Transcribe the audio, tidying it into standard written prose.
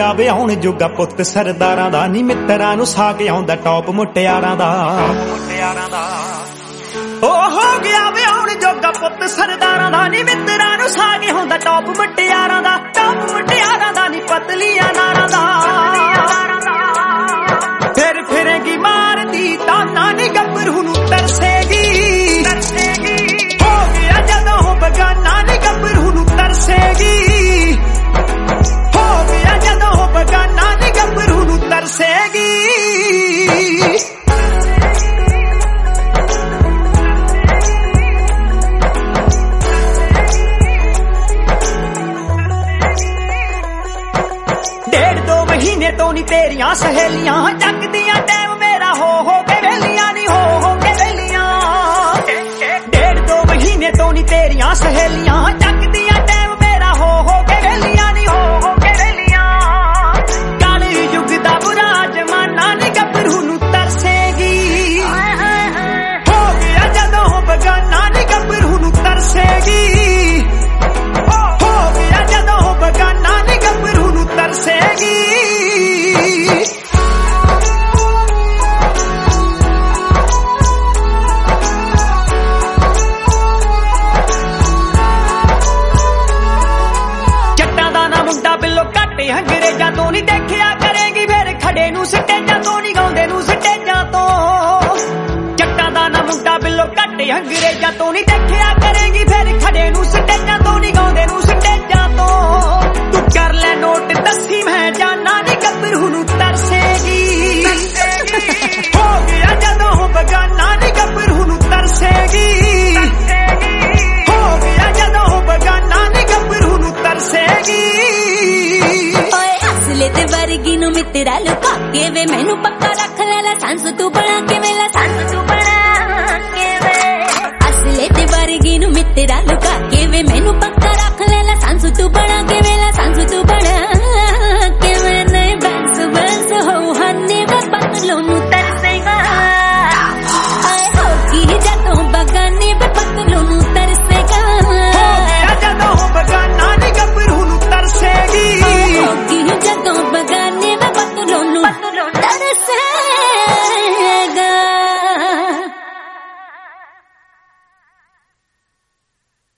ਗਿਆ ਵਿਆਹੁਣ ਜੋਗਾ ਪੁੱਤ ਸਰਦਾਰਾਂ ਦਾ ਨੀ ਮਿੱਤਰਾਂ ਨੂੰ ਸਾਕ ਆਉਂਦਾ ਟੌਪ ਮੁਟਿਆਰਾਂ ਦਾ ਉਹ ਹੋ ਗਿਆ ਵਿਆਹੁਣ ਜੋਗਾ ਪੁੱਤ ਸਰਦਾਰਾਂ ਦਾ ਨੀ ਮਿੱਤਰਾਂ ਨੂੰ ਸਾਕ ਆਉਂਦਾ ਟੌਪ ਮੁਟਿਆਰਾਂ ਦਾ ਨੀ ਪਤਲੀਆਂ ਨਾਰਾਂ ਦਾ ਫਿਰ ਫਿਰੇਗੀ ਮਾਰਦੀ ਤਾਨਾ ਨੀ ਗੱਭਰੂ ਨੂੰ ਤਰਸੇਗੀ ਹੋ ਗਿਆ ਜਦੋਂ ਬਗਾਨਾ ਨੀ ਗੱਭਰੂ ਨੂੰ ਤਰਸੇਗੀ ਬਗਾਨਾ ਨੀ ਗੱਭਰੂ ਨੂੰ ਤਰਸੇਗੀ ਡੇਢ ਦੋ ਮਹੀਨੇ ਤੋਂ ਨੀ ਤੇਰੀਆਂ ਸਹੇਲੀਆਂ ਚੱਕਦੀਆਂ ਟਾਈਮ ਮੇਰਾ ਹੋ ਕੇ ਵੇਲੀਆਂ ਨੀ ਹੋ ਕੇ ਵੇਲੀਆਂ ਡੇਢ ਦੋ ਮਹੀਨੇ ਤੋਂ ਨੀ ਤੇਰੀਆਂ ਸਹੇਲੀਆਂ ਚੱਕਦੀਆਂ ਟਾਈਮ ਮੇਰਾ ਹੋ ਕੇ ਵੇਲੀਆਂ ਨੀ ਹੋ ਕੇ ਵੇਲੀਆਂ ਦਾ ਬੁਰਾ ਜ਼ਮਾਨਾ ਨੀ ਗੱਭਰੂ ਨੂੰ ਤਰਸੇਗੀ ਹੋ ਗਿਆ ਜਦੋਂ ਬਗਾਨਾ ਨੀ ਗੱਭਰੂ ਨੂੰ ਤਰਸੇਗੀ ਹੋ ਗਿਆ ਜਦੋਂ ਬਗਾਨਾ ਨੀ ਗੱਭਰੂ ਨੂੰ ਤਰਸੇਗੀ ਜੱਟਾਂ ਦਾ ਨਾ ਮੁੰਡਾ ਬਿੱਲੋ ਘੱਟ ਅੰਗਰੇਜ਼ਾਂ ਤੋਂ ਨੀ ਦੇਖਿਆ ਕਰੇਗੀ ਫਿਰ ਖੜੇ ਨੂੰ ਸਟੇਜਾਂ ਤੋਂ ਨੀ ਗਾਉਂਦੇ ਨੂੰ ਸਟੇਜਾਂ ਤੋਂ ਜੱਟਾਂ ਦਾ ਨਾ ਮੁੰਡਾ ਬਿੱਲੋ ਘੱਟ ਅੰਗਰੇਜ਼ਾਂ ਤੋਂ ਨੀ ਦੇਖਿਆ ਕਰੇਗੀ ਫਿਰ ਖੜੇ ਨੂੰ ਸਟੇਜਾਂ ਤੋਂ ਨੀ ਗਾਉਂਦੇ ਨੂੰ ਸਟੇਜਾਂ ਤੋਂ ਤੂੰ ਕਰ ਲੈ ਨੋਟ ਦੱਸੀ ਮੈਂ ਜਾਨਾ ਨੀ ਗੱਭਰੂ ਨੂੰ ਤਰਸੇਗੀ ਹੋ ਗਿਆ ਜਦੋਂ ਬਗਾਨਾ ਨੀ ਗੱਭਰੂ ਨੂੰ ਤਰਸੇਗੀ ਹੋ ਗਿਆ ਜਦੋਂ ਬਗਾਨਾ ਨੀ ਗੱਭਰੂ ਨੂੰ ਤਰਸੇਗੀ ਤੇ ਵਰਗੀ ਨੂੰ ਮਿੱਤਰਾ ਲੁਕਾ ਕੇ ਵੇ ਮੈਨੂੰ ਪੱਕਾ ਰੱਖ ਲੈ ਲਾਇਸੈਂਸ ਤੂੰ ਬਣਾ ਕੇ ਵੇ ਲਾਇਸੈਂਸ ਤੂੰ ਬਣਾ ਕੇ ਵੇ ਅਸਲੇ ਤੇ ਵਰਗੀ ਨੂੰ ਮਿੱਤਰਾ ਲੁਕਾ ਕੇ ਵੇ ਮੈਨੂੰ